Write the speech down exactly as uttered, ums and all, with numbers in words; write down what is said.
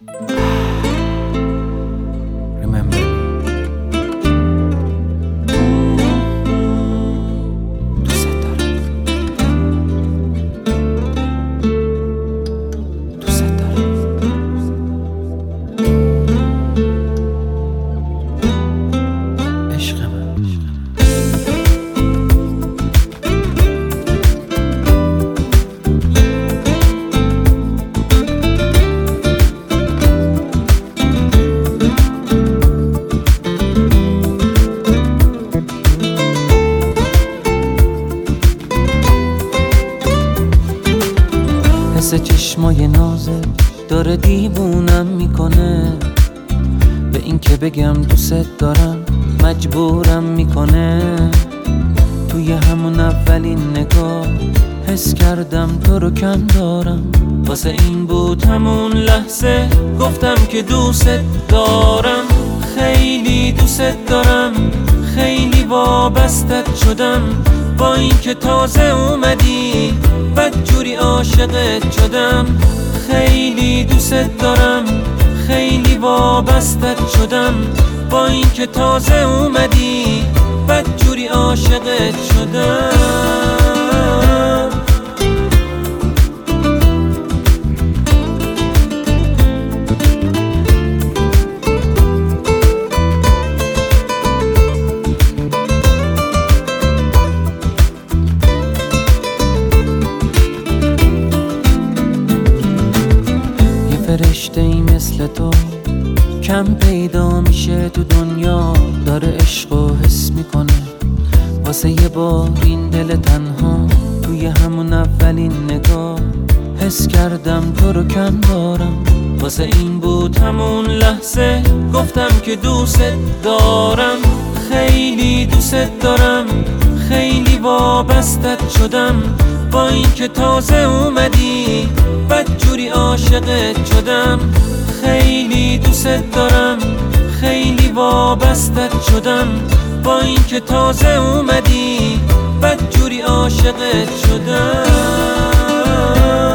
Remember me. دوست دارم، دوست دارم. عشق من. حس چشمای نازه داره دیوونم میکنه، به این که بگم دوست دارم مجبورم میکنه. توی همون اولین نگاه حس کردم تو رو کم دارم، واسه این بود همون لحظه گفتم که دوست دارم. خیلی دوست دارم، خیلی وابستت شدم، با این که تازه اومدی بدجوری عاشقت شدم. خیلی دوست دارم، خیلی وابستت شدم، با این که تازه اومدی بدجوری عاشقت شدم. فرشته ای مثل تو کم پیدا میشه تو دنیا، داره عشق و حس میکنه. واسه یه بار این دل تنها توی همون اولین نگاه حس کردم تو رو کم دارم، واسه این بود همون لحظه گفتم که دوست دارم. خیلی دوست دارم، خیلی وابستت شدم، با این که تازه اومدی بدجوری عاشقت شدم. خیلی دوست دارم، خیلی وابستت شدم، با این که تازه اومدی بدجوری عاشقت شدم.